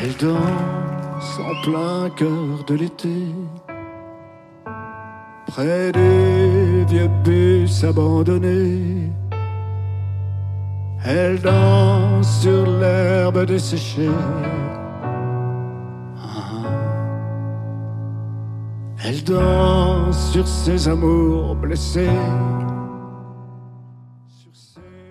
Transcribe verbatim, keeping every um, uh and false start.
Elle danse en plein cœur de l'été, près des vieux bus abandonnés. Elle danse sur l'herbe desséchée. Ah. Elle danse sur ses amours blessés.